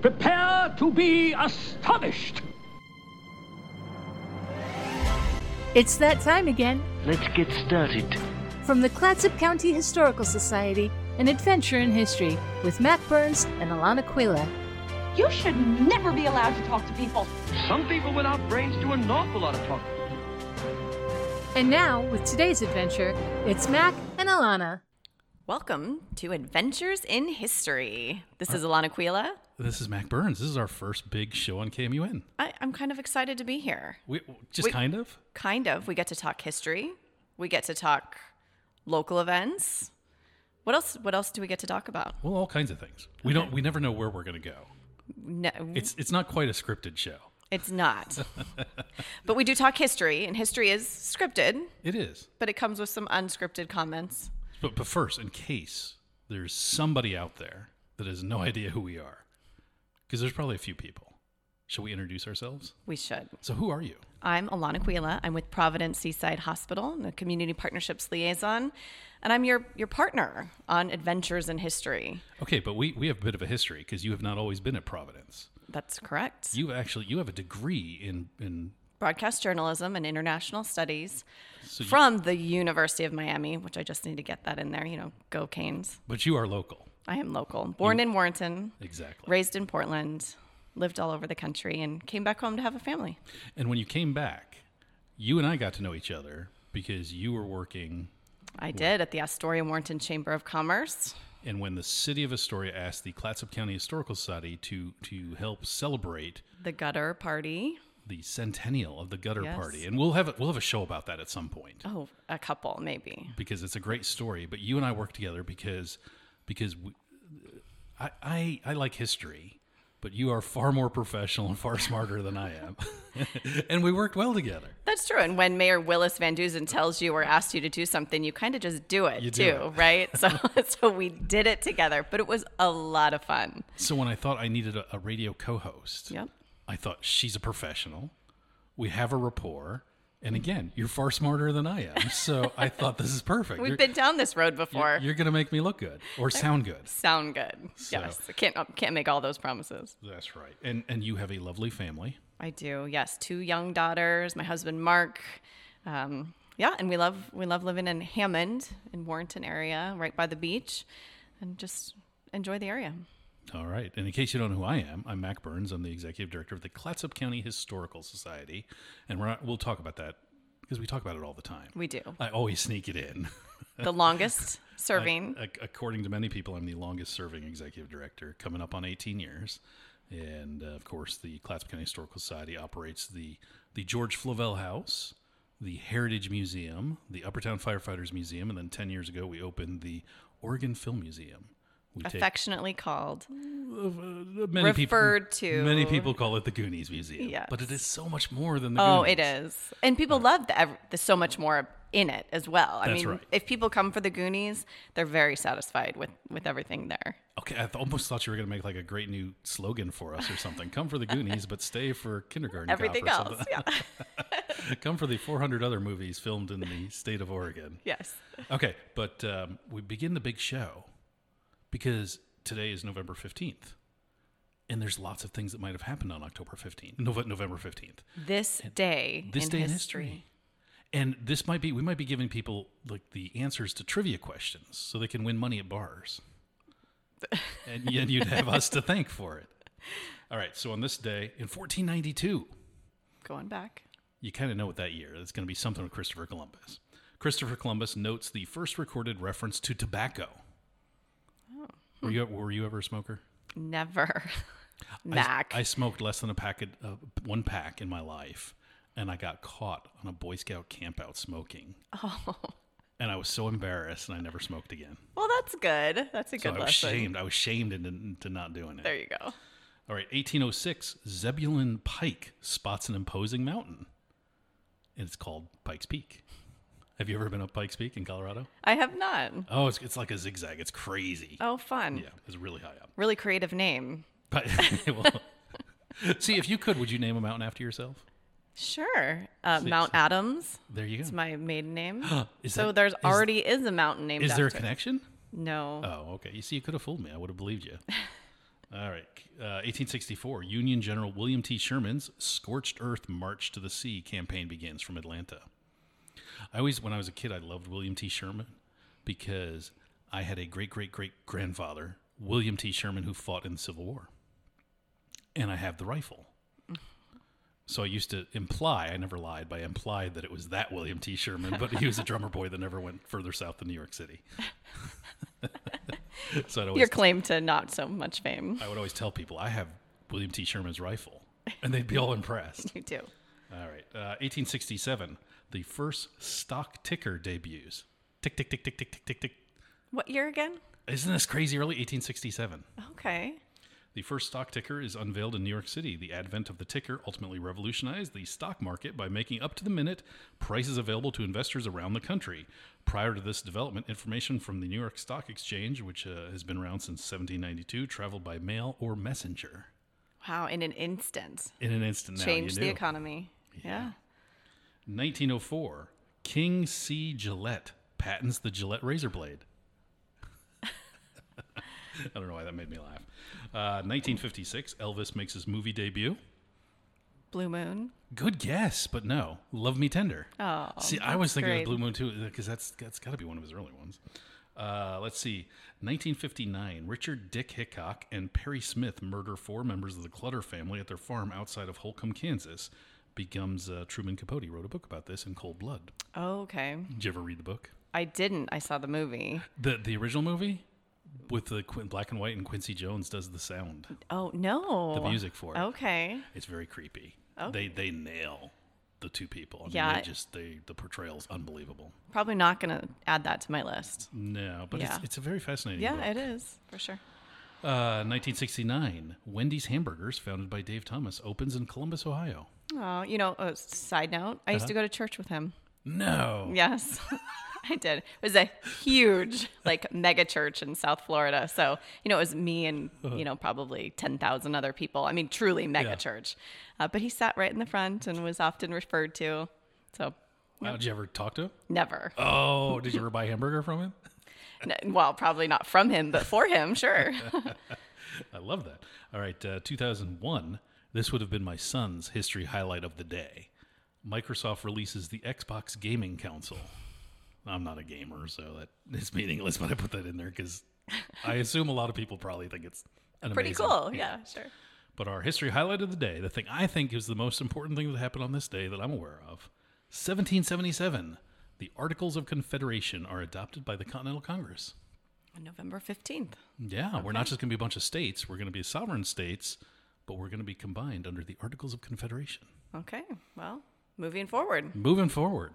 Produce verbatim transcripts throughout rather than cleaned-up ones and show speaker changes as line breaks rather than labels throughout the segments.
Prepare to be astonished.
It's that time again.
Let's get started.
From the Clatsop County Historical Society, an adventure in history with Mac Burns and Alana Quila.
You should never be allowed to talk to people.
Some people without brains do an awful lot of talking.
And now, with today's adventure, it's Mac and Alana.
Welcome to Adventures in History. This is Alana Quila.
This is Mac Burns. This is our first big show on K M U N.
I, I'm kind of excited to be here.
We, just
We-
kind of?
Kind of. We get to talk history. We get to talk local events. What else? What else do we get to talk about?
Well, all kinds of things. We don't. We never know where we're going to go.
No,
It's it's not quite a scripted show.
it's not. But we do talk history, and history is scripted,
It is.
but it comes with some unscripted comments.
But but first, in case there's somebody out there that has no idea who we are, because there's probably a few people. Shall we introduce ourselves?
We should.
So who are you?
I'm Alana Quila. I'm with Providence Seaside Hospital, the Community Partnerships Liaison, and I'm your, your partner on Adventures in History.
Okay, but we, we have a bit of a history because you have not always been at Providence.
That's correct.
You actually you have a degree in in
Broadcast journalism and international studies
so you-
from the University of Miami, which I just need to get that in there. You know, go Canes.
but you are local.
I am local. Born in Warrenton,
Exactly.
raised in Portland, lived all over the country, and came back home to have a family.
And when you came back, you and I got to know each other because you were working.
I did at the Astoria Warrenton Chamber of Commerce.
And when the city of Astoria asked the Clatsop County Historical Society to to help celebrate
The Gutter Party.
the centennial of the Gutter
Yes.
Party, and we'll have a, we'll have a show about that at some point
Oh, a couple, maybe.
because it's a great story. But you and I work together because because we, I, I I like history, but you are far more professional and far smarter than I am, and we worked well together.
That's true. And when Mayor Willis Van Duzen tells you or asks you to do something, you kind of just do it
You do
too,
it.
right? So, so we did it together, but it was a lot of fun.
So when I thought I needed a, a radio co-host,
Yep.
I thought she's a professional. We have a rapport. And again, you're far smarter than I am. So I thought this is perfect.
We've
You're-
been down this road
You're,
before.
you're going to make me look good or sound good.
Sound good.
So-
Yes. I can't, can't make all those promises.
That's right. And and you have a lovely family.
I do. Yes. Two young daughters, my husband, Mark. Um, yeah. And we love, we love living in Hammond in Warrenton area, right by the beach, and just enjoy the area.
All right. And in case you don't know who I am, I'm Mac Burns. I'm the executive director of the Clatsop County Historical Society. And we're not, we'll talk about that because we talk about it all the time.
We do.
I always sneak it in.
The longest serving.
I- according to many people, I'm the longest serving executive director, coming up on eighteen years. And uh, of course, the Clatsop County Historical Society operates the, the George Flavelle House, the Heritage Museum, the Uppertown Firefighters Museum, and then ten years ago, we opened the Oregon Film Museum. We take-
affectionately called.
uh, many
referred
people,
to.
Many people call it the Goonies Museum,
Yes.
but it is so much more than the
Oh,
Goonies.
it is. And people love the, ev- the so much more in it as well. I
That's
mean,
right.
if people come for the Goonies, they're very satisfied with, with everything there.
Okay, I th- almost thought you were going to make like a great new slogan for us or something. Come for the Goonies, but stay for Kindergarten Cop
Everything
or
else,
something.
yeah.
Come for the four hundred other movies filmed in the state of Oregon.
Yes.
Okay, but um, we begin the big show because today is November fifteenth. And there's lots of things that might have happened on October fifteenth, Nov- November fifteenth.
This day
This
in
day
history.
in history. And this might be, we might be giving people like the answers to trivia questions so they can win money at bars. and, and you'd have us to thank for it. All right, so on this day in fourteen ninety-two,
Going back.
you kind of know what that year. It's going to be something with Christopher Columbus. Christopher Columbus notes the first recorded reference to tobacco.
Oh.
Were you were you ever a smoker?
Never.
I-
Mac.
I, smoked less than a packet, uh, one pack in my life, and I got caught on a Boy Scout campout smoking.
oh.
And I was so embarrassed, and I never smoked again.
Well, that's good. That's a
So
good
I was
lesson.
shamed. I was shamed into, into not doing it.
There you go.
All right, eighteen oh six, Zebulon Pike spots an imposing mountain, and it's called Pikes Peak. Have you ever been up Pikes Peak in Colorado?
I have not.
Oh, it's, it's like a zigzag. It's crazy.
Oh, fun.
Yeah, it's really high up.
Really creative name.
But, well, see, if you could, would you name a mountain after yourself?
Sure. Uh,
See,
Mount
so-
Adams.
There you go.
It's my maiden name.
Is
so
that-
there's
is-
already is a mountain named
Is there a
after it.
connection?
No.
Oh, okay. You see, you could have fooled me. I would have believed you. All right. Uh, eighteen sixty-four, Union General William T. Sherman's Scorched Earth March to the Sea campaign begins from Atlanta. I always, when I was a kid, I loved William T. Sherman because I had a great-great-great-grandfather, William T. Sherman, who fought in the Civil War. And I have the rifle. So I used to imply, I never lied, but I implied that it was that William T. Sherman, but he was a drummer boy that never went further south than New York City. So I'd always
Your claim to not so much fame.
I would always tell people, I have William T. Sherman's rifle, and they'd be all impressed.
You do.
All right. Uh, eighteen sixty-seven, the first stock ticker debuts. Tick, tick, tick, tick, tick, tick, tick, tick.
What year again?
Isn't this crazy early? eighteen sixty-seven.
Okay.
The first stock ticker is unveiled in New York City. The advent of the ticker ultimately revolutionized the stock market by making up-to-the-minute prices available to investors around the country. Prior to this development, information from the New York Stock Exchange, which uh, has been around since seventeen ninety-two, traveled by mail or messenger.
Wow, in an instant.
In an instant now,
Changed
you
the
knew.
economy. Yeah.
nineteen oh four, King C. Gillette patents the Gillette razor blade. I don't know why that made me laugh. Uh, nineteen fifty-six, Elvis makes his movie debut.
Blue Moon.
Good guess, but no. Love Me Tender.
Oh,
See, I was thinking
great.
of Blue Moon too, because that's that's got to be one of his early ones. Uh, let's see. nineteen fifty-nine, Richard Dick Hickok and Perry Smith murder four members of the Clutter family at their farm outside of Holcomb, Kansas. Becomes uh, Truman Capote wrote a book about this in Cold Blood.
Oh, okay.
Did you ever read the book?
I didn't. I saw the movie.
The the original movie with the Qu- black and white, and Quincy Jones does the sound,
Oh, no.
the music for it.
Okay.
It's very creepy.
Okay.
They they nail the two people. I mean,
Yeah.
they just they the portrayal's unbelievable.
Probably not going to add that to my list.
No, but
Yeah.
it's it's a very fascinating
Yeah,
book.
it is, for sure.
Uh, nineteen sixty-nine, Wendy's Hamburgers, founded by Dave Thomas, opens in Columbus, Ohio.
Oh, you know, a side note, I used to go to church with him.
No.
Yes, I did. It was a huge, like, mega church in South Florida. So, you know, it was me and, you know, probably ten thousand other people. I mean, truly mega
Yeah.
church. Uh, but he sat right in the front and was often referred to. So,
Wow, did you ever talk to him?
never.
Oh, did you ever buy a hamburger from him?
N- Well, probably not from him, but for him, sure.
I love that. All right, uh, two thousand one, this would have been my son's history highlight of the day. Microsoft releases the Xbox Gaming Console. I'm not a gamer, so that is meaningless, but I put that in there because I assume a lot of people probably think it's an
Pretty
amazing-
cool. Yeah, sure.
But our history highlight of the day, the thing I think is the most important thing that happened on this day that I'm aware of, seventeen seventy-seven, the Articles of Confederation are adopted by the Continental Congress.
November fifteenth.
Yeah, we're not just going to be a bunch of states. We're going to be sovereign states, but we're going to be combined under the Articles of Confederation.
Okay, well, moving forward.
Moving forward.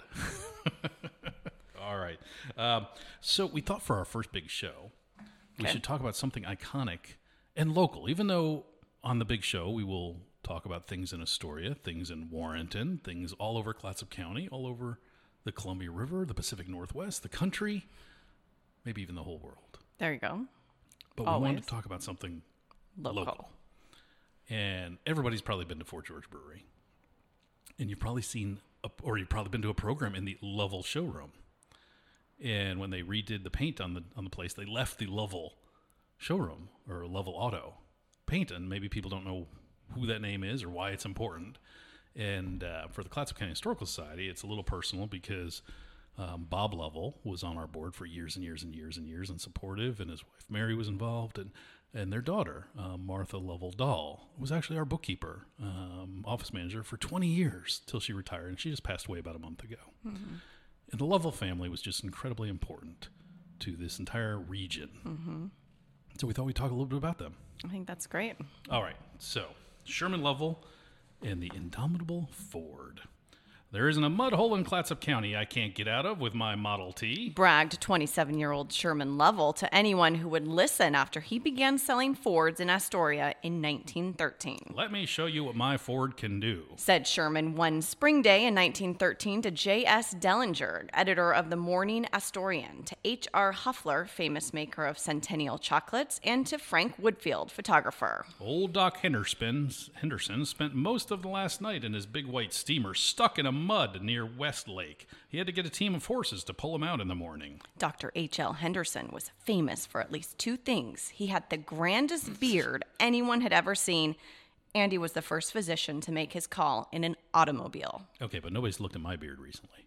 All right. Um, so we thought for our first big show, we
Okay.
should talk about something iconic and local, even though on the big show we will talk about things in Astoria, things in Warrenton, things all over Clatsop County, all over the Columbia River, the Pacific Northwest, the country, maybe even the whole world.
There you go.
But we wanted
Always.
to talk about something
Local.
local. And everybody's probably been to Fort George Brewery. And you've probably seen, a, or you've probably been to a program in the Lovell showroom. And when they redid the paint on the on the place, they left the Lovell showroom or Lovell Auto paint. And maybe people don't know who that name is or why it's important. And uh, for the Clatsop County Historical Society, it's a little personal because um, Bob Lovell was on our board for years and years and years and years and supportive, and his wife Mary was involved, and and their daughter uh, Martha Lovell Dahl was actually our bookkeeper, um, office manager for twenty years till she retired, and she just passed away about a month ago. Mm-hmm. And the Lovell family was just incredibly important to this entire region. Mm-hmm. So we thought we'd talk a little bit about them.
I think that's great.
All right, so Sherman Lovell and the indomitable Ford. There isn't a mud hole in Clatsop County I can't get out of with my Model T.
Bragged twenty-seven-year-old Sherman Lovell to anyone who would listen after he began selling Fords in Astoria in nineteen thirteen.
Let me show you what my Ford can do.
Said Sherman one spring day in nineteen thirteen to J S Dellinger, editor of the Morning Astorian, to H R Huffler, famous maker of Centennial chocolates, and to Frank Woodfield, photographer.
Old Doc Henderson, Henderson spent most of the last night in his big white steamer stuck in a mud near Westlake. He had to get a team of horses to pull him out in the morning.
Doctor H L Henderson was famous for at least two things. He had the grandest beard anyone had ever seen, and he was the first physician to make his call in an automobile.
Okay, but nobody's looked at my beard recently.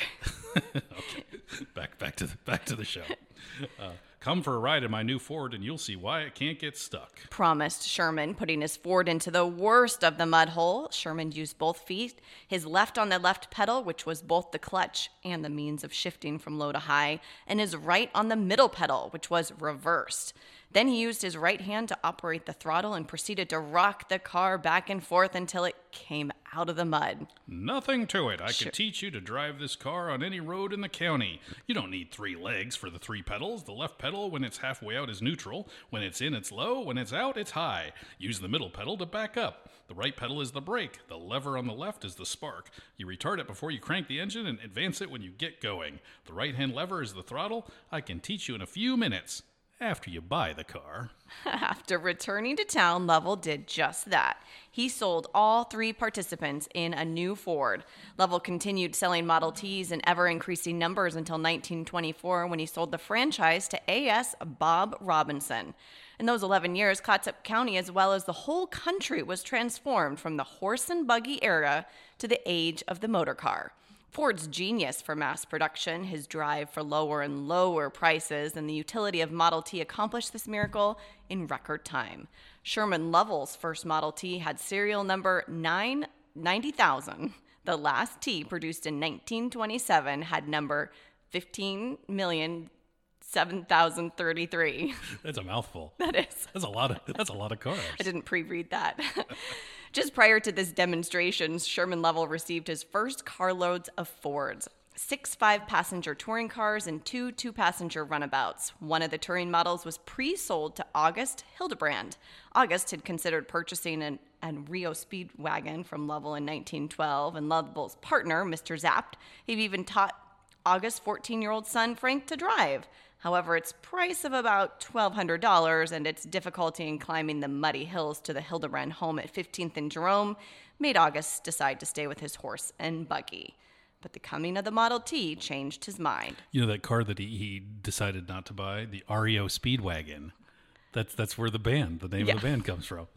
Okay, back back to the, back to the show. Uh, come for a ride in my new Ford, and you'll see why it can't get stuck.
Promised Sherman, putting his Ford into the worst of the mud hole. Sherman used both feet, his left on the left pedal, which was both the clutch and the means of shifting from low to high, and his right on the middle pedal, which was reversed. Then he used his right hand to operate the throttle and proceeded to rock the car back and forth until it came out of the mud.
Nothing to it. I
Sure.
can teach you to drive this car on any road in the county. You don't need three legs for the three pedals. The left pedal, when it's halfway out, is neutral. When it's in, it's low. When it's out, it's high. Use the middle pedal to back up. The right pedal is the brake. The lever on the left is the spark. You retard it before you crank the engine and advance it when you get going. The right-hand lever is the throttle. I can teach you in a few minutes. After you buy the car.
After returning to town, Lovell did just that. He sold all three participants in a new Ford. Lovell continued selling Model Ts in ever-increasing numbers until nineteen twenty-four, when he sold the franchise to A S Bob Robinson. In those eleven years, Clatsop County, as well as the whole country, was transformed from the horse and buggy era to the age of the motor car. Ford's genius for mass production, his drive for lower and lower prices, and the utility of Model T accomplished this miracle in record time. Sherman Lovell's first Model T had serial number nine ninety thousand. The last T, produced in nineteen twenty-seven, had number fifteen million seven thousand thirty-three.
That's a mouthful.
That is.
That's a lot of that's a lot of cars.
I didn't pre-read that. Just prior to this demonstration, Sherman Lovell received his first carloads of Fords. Six five-passenger touring cars and two two-passenger runabouts. One of the touring models was pre-sold to August Hildebrand. August had considered purchasing an, an Rio Speedwagon from Lovell in nineteen twelve, and Lovell's partner, Mister Zapt, had even taught August's fourteen-year-old son, Frank, to drive. However, its price of about twelve hundred dollars and its difficulty in climbing the muddy hills to the Hildebrand home at fifteenth and Jerome made August decide to stay with his horse and buggy. But the coming of the Model T changed his mind.
You know that car that he, he decided not to buy, the R E O Speedwagon. That's that's where the band, the name
Yeah.
of the band, comes from.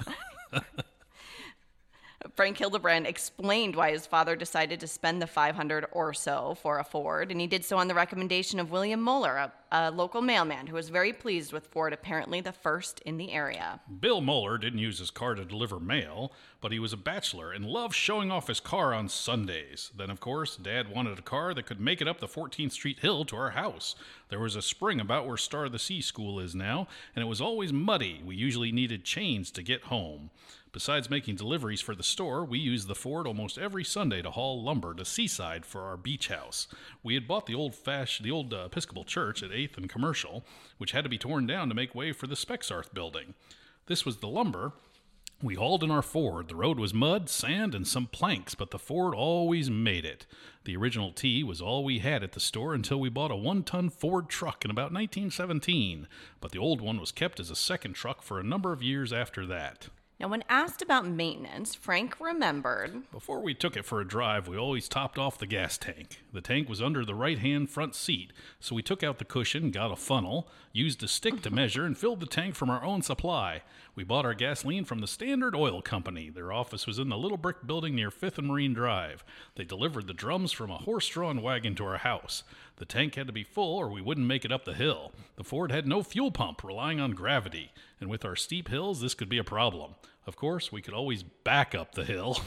Frank Hildebrand explained why his father decided to spend the five hundred dollars or so for a Ford, and he did so on the recommendation of William Moeller, a, a local mailman who was very pleased with Ford, apparently the first in the area.
Bill Moeller didn't use his car to deliver mail, but he was a bachelor and loved showing off his car on Sundays. Then, of course, Dad wanted a car that could make it up the fourteenth Street hill to our house. There was a spring about where Star of the Sea School is now, and it was always muddy. We usually needed chains to get home. Besides making deliveries for the store, we used the Ford almost every Sunday to haul lumber to Seaside for our beach house. We had bought the old fash- the old uh, Episcopal Church at eighth and Commercial, which had to be torn down to make way for the Spexarth building. This was the lumber we hauled in our Ford. The road was mud, sand, and some planks, but the Ford always made it. The original T was all we had at the store until we bought a one-ton Ford truck in about nineteen seventeen, but the old one was kept as a second truck for a number of years after that.
Now, when asked about maintenance, Frank remembered.
Before we took it for a drive, we always topped off the gas tank. The tank was under the right-hand front seat, so we took out the cushion, got a funnel, used a stick to measure, and filled the tank from our own supply. We bought our gasoline from the Standard Oil Company. Their office was in the little brick building near fifth and Marine Drive. They delivered the drums from a horse-drawn wagon to our house. The tank had to be full or we wouldn't make it up the hill. The Ford had no fuel pump, relying on gravity, and with our steep hills, this could be a problem. Of course, we could always back up the hill.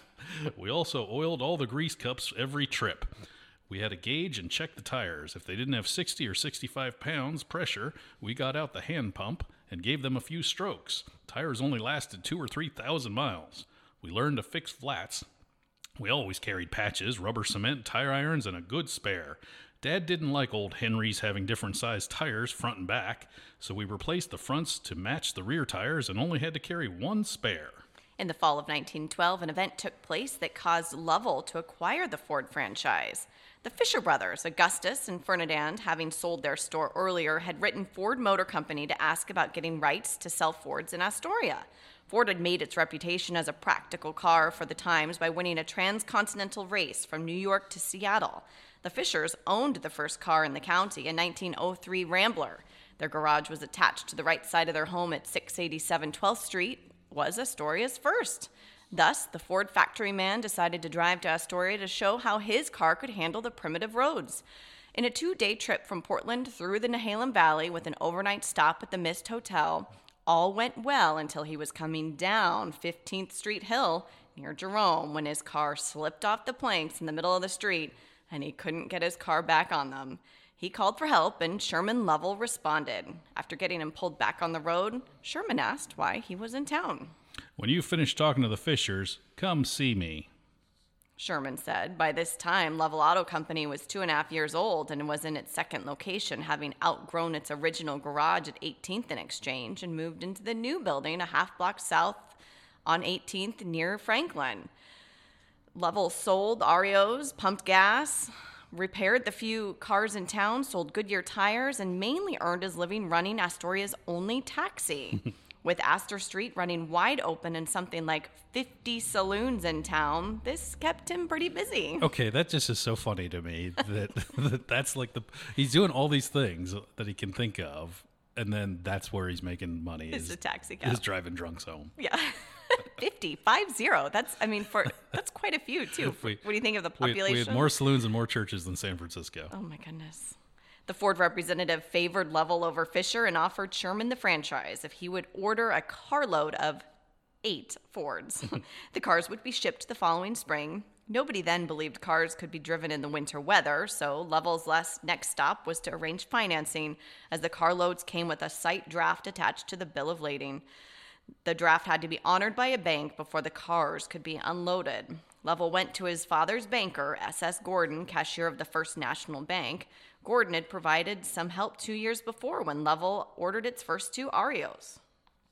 We also oiled all the grease cups every trip. We had a gauge and checked the tires. If they didn't have sixty or sixty-five pounds pressure, we got out the hand pump and gave them a few strokes. Tires only lasted two or three thousand miles. We learned to fix flats. We always carried patches, rubber cement, tire irons, and a good spare. Dad didn't like old Henrys having different sized tires front and back, so we replaced the fronts to match the rear tires and only had to carry one spare.
In the fall of nineteen twelve, an event took place that caused Lovell to acquire the Ford franchise. The Fisher brothers, Augustus and Ferdinand, having sold their store earlier, had written Ford Motor Company to ask about getting rights to sell Fords in Astoria. Ford had made its reputation as a practical car for the times by winning a transcontinental race from New York to Seattle. The Fishers owned the first car in the county, a nineteen oh three Rambler. Their garage was attached to the right side of their home at six eighty-seven twelfth Street, was Astoria's first. Thus, the Ford factory man decided to drive to Astoria to show how his car could handle the primitive roads. In a two-day trip from Portland through the Nehalem Valley with an overnight stop at the Mist Hotel, all went well until he was coming down fifteenth Street Hill near Jerome when his car slipped off the planks in the middle of the street and he couldn't get his car back on them. He called for help and Sherman Lovell responded. After getting him pulled back on the road, Sherman asked why he was in town.
When you finish talking to the Fishers, come see me,
Sherman said. By this time, Lovell Auto Company was two and a half years old and was in its second location, having outgrown its original garage at eighteenth and Exchange and moved into the new building a half block south on eighteenth near Franklin. Lovell sold R E Os, pumped gas, repaired the few cars in town, sold Goodyear tires, and mainly earned his living running Astoria's only taxi. With Astor Street running wide open and something like fifty saloons in town, this kept him pretty busy.
Okay, that just is so funny to me that, that that's like the he's doing all these things that he can think of, and then that's where he's making money.
It's
is,
a taxi cab.
Is driving drunks home.
Yeah. fifty, five zero. That's, I mean, for that's quite a few, too.
We,
what do you think of the
we,
population?
we had more saloons and more churches than San Francisco.
Oh, my goodness. The Ford representative favored Lovell over Fisher and offered Sherman the franchise if he would order a carload of eight Fords. The cars would be shipped the following spring. Nobody then believed cars could be driven in the winter weather, so Lovell's last next stop was to arrange financing, as the carloads came with a site draft attached to the bill of lading. The draft had to be honored by a bank before the cars could be unloaded. Lovell went to his father's banker, S S Gordon, cashier of the First National Bank. Gordon had provided some help two years before when Lovell ordered its first two R E Os.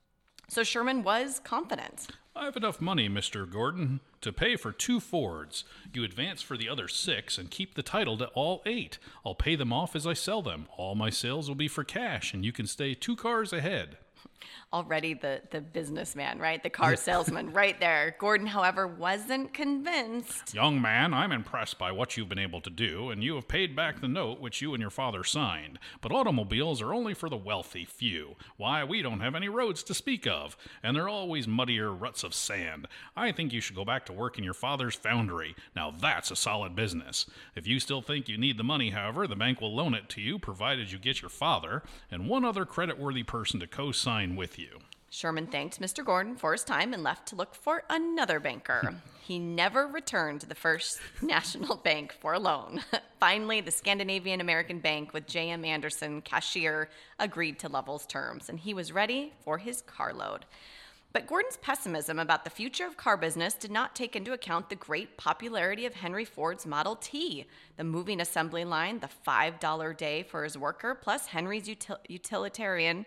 So Sherman was confident.
I have enough money, Mister Gordon, to pay for two Fords. You advance for the other six and keep the title to all eight. I'll pay them off as I sell them. All my sales will be for cash, and you can stay two cars ahead.
Already the, the businessman, right? The car salesman right there. Gordon, however, wasn't convinced.
Young man, I'm impressed by what you've been able to do, and you have paid back the note which you and your father signed. But automobiles are only for the wealthy few. Why, we don't have any roads to speak of, and they're always muddier ruts of sand. I think you should go back to work in your father's foundry. Now that's a solid business. If you still think you need the money, however, the bank will loan it to you, provided you get your father and one other creditworthy person to co-sign with you.
Sherman thanked Mister Gordon for his time and left to look for another banker. He never returned to the First National Bank for a loan. Finally, the Scandinavian American Bank with J M Anderson, cashier, agreed to Lovell's terms, and he was ready for his carload. But Gordon's pessimism about the future of car business did not take into account the great popularity of Henry Ford's Model T, the moving assembly line, the five dollars day for his worker, plus Henry's util- utilitarian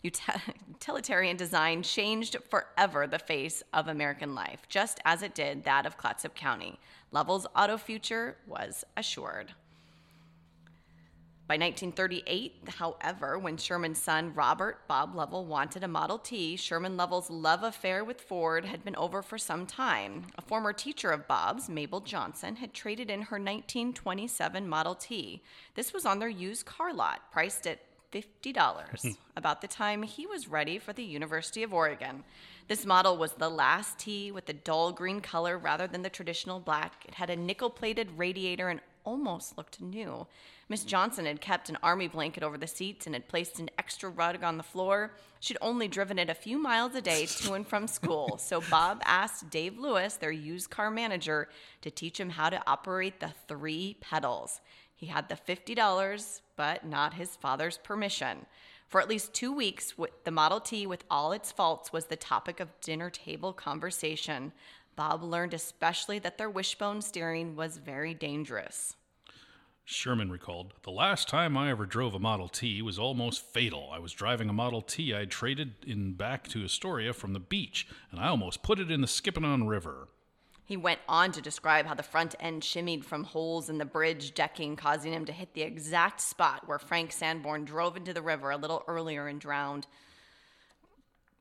utilitarian design changed forever the face of American life, just as it did that of Clatsop County. Lovell's auto future was assured. By nineteen thirty-eight, however, when Sherman's son, Robert Bob Lovell, wanted a Model T, Sherman Lovell's love affair with Ford had been over for some time. A former teacher of Bob's, Mabel Johnson, had traded in her nineteen twenty-seven Model T. This was on their used car lot, priced at fifty dollars, about the time he was ready for the University of Oregon. This model was the last T with the dull green color rather than the traditional black. It had a nickel-plated radiator and almost looked new. Miss Johnson had kept an army blanket over the seats and had placed an extra rug on the floor. She'd only driven it a few miles a day to and from school, so Bob asked Dave Lewis, their used car manager, to teach him how to operate the three pedals. He had the fifty dollars, but not his father's permission. For at least two weeks, the Model T, with all its faults, was the topic of dinner table conversation. Bob learned especially that their wishbone steering was very dangerous.
Sherman recalled, "The last time I ever drove a Model T was almost fatal. I was driving a Model T I'd traded in back to Astoria from the beach, and I almost put it in the Skippon River."
He went on to describe how the front end shimmied from holes in the bridge decking, causing him to hit the exact spot where Frank Sanborn drove into the river a little earlier and drowned.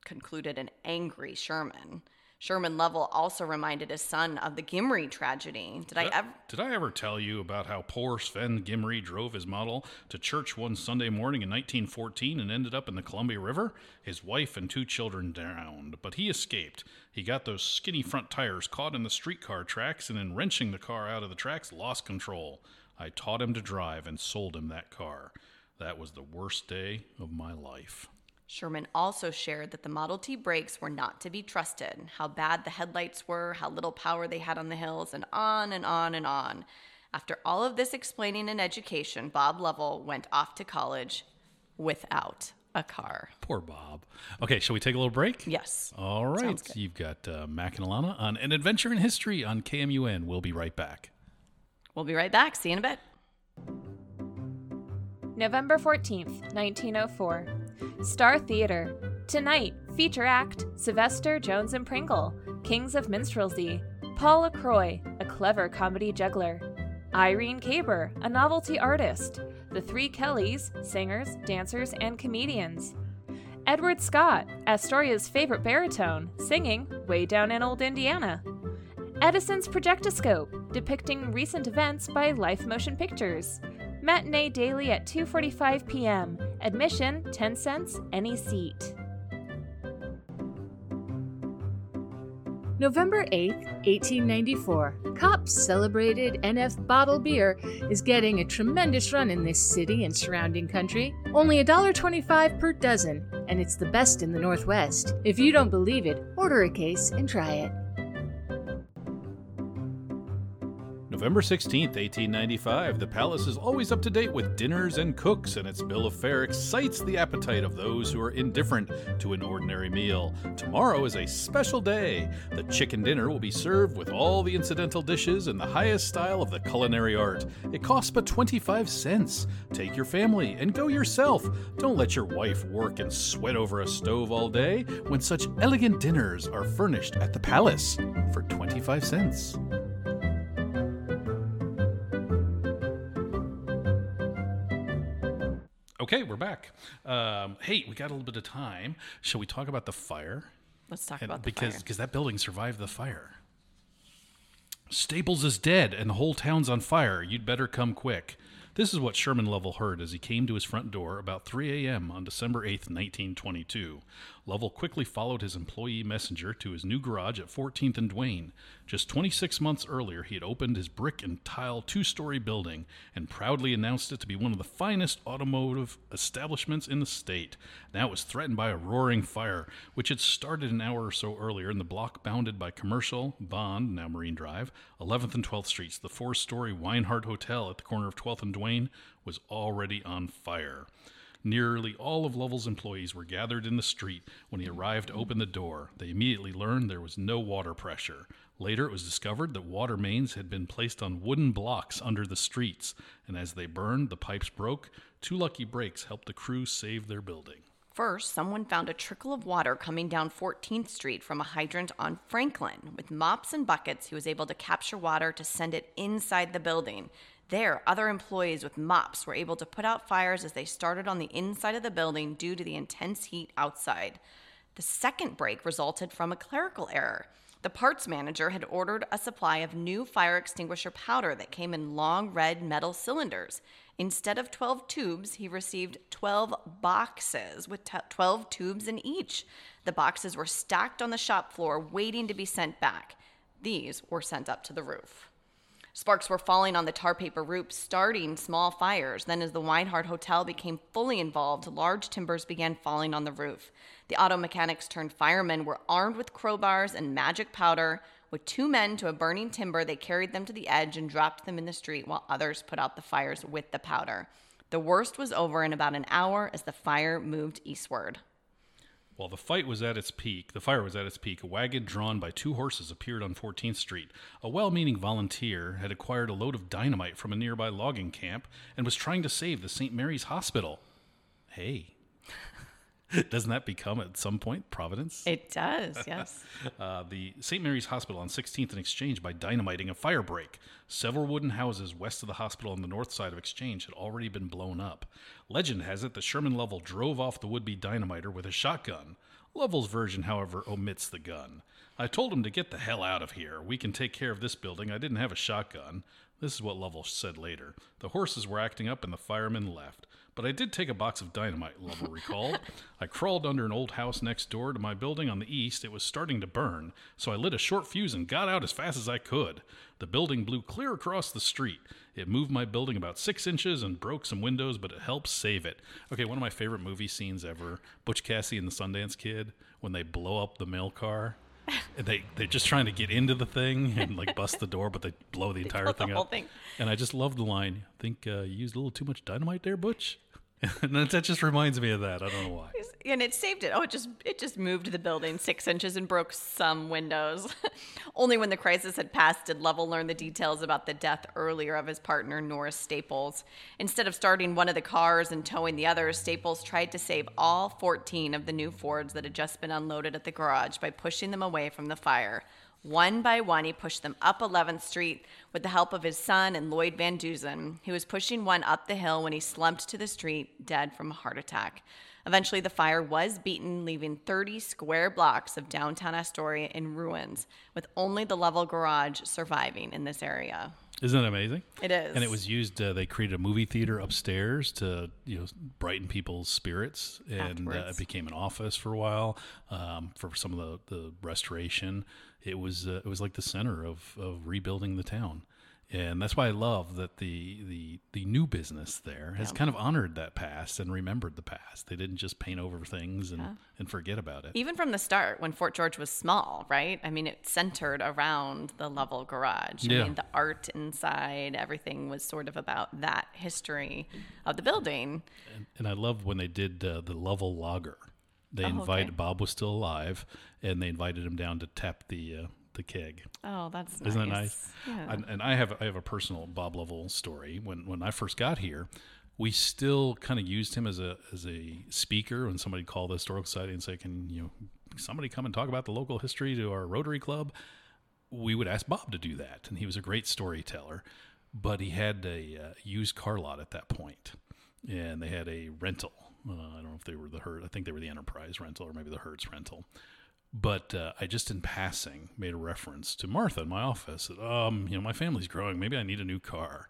concluded an angry Sherman. Sherman Lovell also reminded his son of the Gimri tragedy. Did, did I ever...
Did I ever tell you about how poor Sven Gimri drove his model to church one Sunday morning in nineteen fourteen and ended up in the Columbia River? His wife and two children drowned, but he escaped. He got those skinny front tires caught in the streetcar tracks and in wrenching the car out of the tracks lost control. I taught him to drive and sold him that car. That was the worst day of my life.
Sherman also shared that the Model T brakes were not to be trusted, how bad the headlights were, how little power they had on the hills, and on and on and on. After all of this explaining and education, Bob Lovell went off to college without a car.
Poor Bob. Okay, shall we take a little break?
Yes.
All right. You've got uh, Mac and Alana on An Adventure in History on K M U N. We'll be right back.
We'll be right back. See you in a bit.
November fourteenth, nineteen oh four. Star Theater. Tonight, feature act, Sylvester Jones and Pringle, Kings of Minstrelsy. Paul LaCroix, a clever comedy juggler. Irene Caber, a novelty artist. The Three Kellys, singers, dancers, and comedians. Edward Scott, Astoria's favorite baritone, singing Way Down in Old Indiana. Edison's Projectoscope, depicting recent events by Life Motion Pictures. Matinee daily at two forty-five p.m. Admission, ten cents, any seat. November eighth, eighteen ninety-four. Kopp's celebrated N F bottle beer is getting a tremendous run in this city and surrounding country. Only one dollar twenty-five per dozen, and it's the best in the Northwest. If you don't believe it, order a case and try it.
November sixteenth, eighteen ninety-five, the palace is always up to date with dinners and cooks, and its bill of fare excites the appetite of those who are indifferent to an ordinary meal. Tomorrow is a special day. The chicken dinner will be served with all the incidental dishes in the highest style of the culinary art. It costs but twenty-five cents. Take your family and go yourself. Don't let your wife work and sweat over a stove all day when such elegant dinners are furnished at the palace for twenty-five cents. Okay, we're back. Um, hey, we got a little bit of time. Shall we talk about the fire?
Let's talk
and
about the
because,
fire.
Because that building survived the fire. Staples is dead and the whole town's on fire. You'd better come quick. This is what Sherman Lovell heard as he came to his front door about three a.m. on December eighth, nineteen twenty-two. Lovell quickly followed his employee messenger to his new garage at fourteenth and Duane. Just twenty-six months earlier, he had opened his brick and tile two-story building and proudly announced it to be one of the finest automotive establishments in the state. Now it was threatened by a roaring fire, which had started an hour or so earlier in the block bounded by Commercial, Bond, now Marine Drive, eleventh and twelfth Streets. The four-story Weinhardt Hotel at the corner of twelfth and Duane was already on fire. Nearly all of Lovell's employees were gathered in the street when he arrived to open the door. They immediately learned there was no water pressure. Later, it was discovered that water mains had been placed on wooden blocks under the streets, and as they burned, the pipes broke. Two lucky breaks helped the crew save their building.
First, someone found a trickle of water coming down fourteenth Street from a hydrant on Franklin. With mops and buckets, he was able to capture water to send it inside the building. There, other employees with mops were able to put out fires as they started on the inside of the building due to the intense heat outside. The second break resulted from a clerical error. The parts manager had ordered a supply of new fire extinguisher powder that came in long red metal cylinders. Instead of twelve tubes, he received twelve boxes with t- twelve tubes in each. The boxes were stacked on the shop floor, waiting to be sent back. These were sent up to the roof. Sparks were falling on the tar paper roof, starting small fires. Then as the Weinhardt Hotel became fully involved, large timbers began falling on the roof. The auto mechanics turned firemen were armed with crowbars and magic powder. With two men to a burning timber, they carried them to the edge and dropped them in the street while others put out the fires with the powder. The worst was over in about an hour as the fire moved eastward.
While the fight was at its peak, the fire was at its peak, a wagon drawn by two horses appeared on fourteenth Street. A well-meaning volunteer had acquired a load of dynamite from a nearby logging camp and was trying to save the Saint Mary's Hospital. Hey, doesn't that become at some point Providence?
It does, yes.
uh, the Saint Mary's Hospital on sixteenth and Exchange by dynamiting a fire break. Several wooden houses west of the hospital on the north side of Exchange had already been blown up. Legend has it that Sherman Lovell drove off the would-be dynamiter with a shotgun. Lovell's version, however, omits the gun. I told him to get the hell out of here. We can take care of this building. I didn't have a shotgun. This is what Lovell said later. The horses were acting up and the firemen left. But I did take a box of dynamite, Lovell recalled. I crawled under an old house next door to my building on the east. It was starting to burn, so I lit a short fuse and got out as fast as I could. The building blew clear across the street. It moved my building about six inches and broke some windows, but it helped save it. Okay, one of my favorite movie scenes ever, Butch Cassidy and the Sundance Kid, when they blow up the mail car. They, they're just trying to get into the thing and like bust the door, but they blow the entire thing
the whole
up.
Thing.
And I just love the line, I think uh, you used a little too much dynamite there, Butch? And that just reminds me of that. I don't know why.
And it saved it. Oh, it just it just moved the building six inches and broke some windows. Only when the crisis had passed did Lovell learn the details about the death earlier of his partner, Norris Staples. Instead of starting one of the cars and towing the others, Staples tried to save all fourteen of the new Fords that had just been unloaded at the garage by pushing them away from the fire. One by one, he pushed them up eleventh Street with the help of his son and Lloyd Van Dusen. He was pushing one up the hill when he slumped to the street, dead from a heart attack. Eventually, the fire was beaten, leaving thirty square blocks of downtown Astoria in ruins, with only the Lovell garage surviving in this area.
Isn't that amazing?
It is.
And it was used, uh, they created a movie theater upstairs to, you know, brighten people's spirits. And uh, it became an office for a while um, for some of the, the restoration. It was uh, it was like the center of, of rebuilding the town. And that's why I love that the the, the new business there has yeah. kind of honored that past and remembered the past. They didn't just paint over things and, yeah. and forget about it.
Even from the start, when Fort George was small, right? I mean, it centered around the Lovell garage. I
yeah.
mean, the art inside, everything was sort of about that history of the building.
And, and I love when they did uh, the Lovell Lager. They
oh,
invited,
okay.
Bob was still alive, and they invited him down to tap the uh, the keg.
Oh, that's nice.
Isn't that nice?
Yeah.
And, and I have I have a personal Bob Lovell story. When when I first got here, we still kind of used him as a as a speaker when somebody called the Historical Society and say, "Can you know somebody come and talk about the local history to our Rotary Club?" We would ask Bob to do that, and he was a great storyteller. But he had a uh, used car lot at that point, and they had a rental. Uh, I don't know if they were the Hertz. I think they were the Enterprise rental or maybe the Hertz rental. But uh, I just in passing made a reference to Martha in my office. Um, you know, my family's growing. Maybe I need a new car.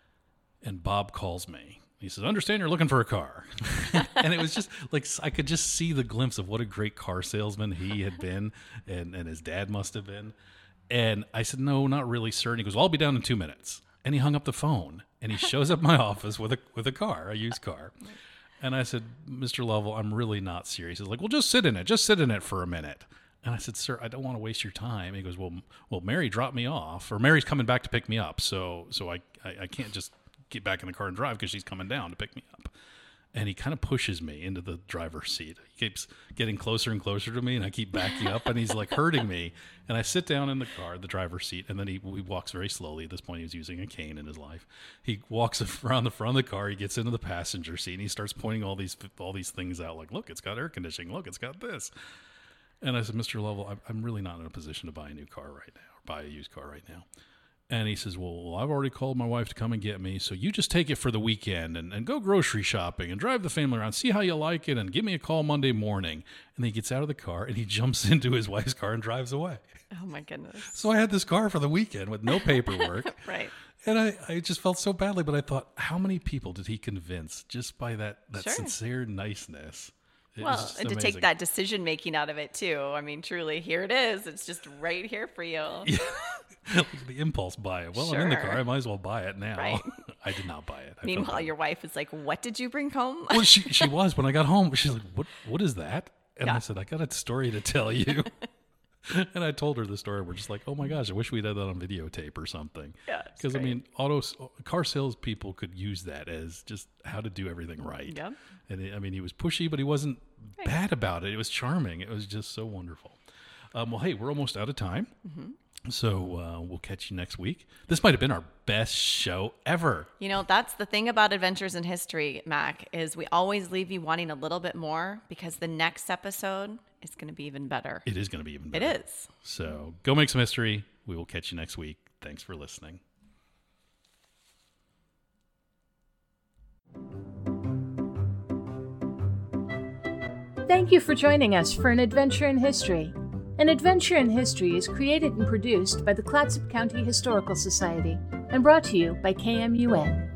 And Bob calls me. He says, "Understand you're looking for a car." And it was just like I could just see the glimpse of what a great car salesman he had been, and, and his dad must have been. And I said, "No, not really, sir." And he goes, "Well, I'll be down in two minutes." And he hung up the phone. And he shows up at my office with a with a car, a used car. And I said, "Mister Lovell, I'm really not serious." He's like, "Well, just sit in it. Just sit in it for a minute." And I said, "Sir, I don't want to waste your time." He goes, well, well, Mary dropped me off, or Mary's coming back to pick me up. So so I, I, I can't just get back in the car and drive because she's coming down to pick me up. And he kind of pushes me into the driver's seat. He keeps getting closer and closer to me, and I keep backing up, and he's like hurting me. And I sit down in the car, the driver's seat, and then he, he walks very slowly. At this point, he was using a cane in his life. He walks around the front of the car. He gets into the passenger seat, and he starts pointing all these all these things out, like, "Look, it's got air conditioning. Look, it's got this." And I said, "Mister Lovell, I'm, I'm really not in a position to buy a new car right now, or buy a used car right now." And he says, well, I've already called my wife to come and get me, so you just take it for the weekend and, and go grocery shopping and drive the family around, see how you like it, and give me a call Monday morning. And then he gets out of the car, and he jumps into his wife's car and drives away.
Oh, my goodness.
So I had this car for the weekend with no paperwork.
Right.
And I, I just felt so badly, but I thought, how many people did he convince just by that, that
Sure.
sincere niceness? It
Well, and to
amazing.
take that decision making out of it, too. I mean, truly, here it is. It's just right here for you.
Yeah. The impulse buy it. Well, sure. I'm in the car. I might as well buy it now.
Right.
I did not buy it. I
Meanwhile, your wife is like, what did you bring home?
Well, she she was when I got home. She's like, what What is that? And
Yeah.
I said, I got a story to tell you. And I told her the story. We're just like, oh my gosh, I wish we'd had that on videotape or something.
Yeah, it's
Because I
great.
mean, auto car salespeople could use that as just how to do everything right.
Yep.
And it, I mean, he was pushy, but he wasn't
Right.
bad about it. It was charming. It was just so wonderful. Um, well, hey, we're almost out of time.
Mm-hmm.
So uh, we'll catch you next week. This might have been our best show ever.
You know, that's the thing about Adventures in History, Mac, is we always leave you wanting a little bit more because the next episode is going to be even better.
It is going to be even better.
It is.
So go make some history. We will catch you next week. Thanks for listening.
Thank you for joining us for An Adventure in History. An Adventure in History is created and produced by the Clatsop County Historical Society and brought to you by K M U N.